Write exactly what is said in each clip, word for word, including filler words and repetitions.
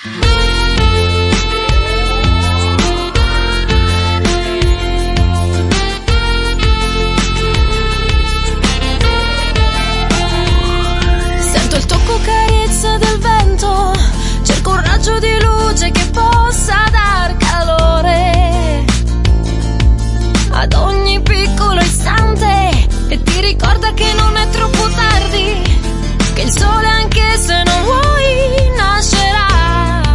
Sento il tocco carezza del vento, cerco un raggio di luce che possa dar calore ad ogni piccolo istante e ti ricorda che non è troppo tardi, che il sole anche se non vuoi nascerà,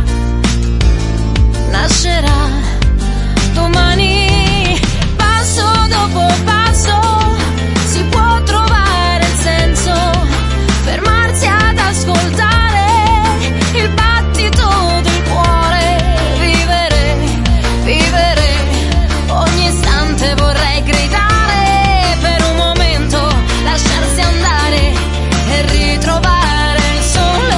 nascerà domani. Passo dopo passo si può trovare il senso, fermarsi ad ascoltare il battito del cuore, vivere, vivere ogni istante. Vorrei gridare per un momento, lasciarsi andare e ritrovare il sole.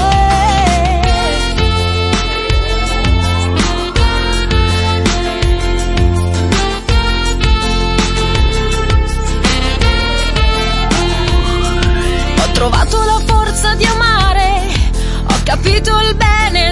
Ho trovato la forza di amare, ho capito il bene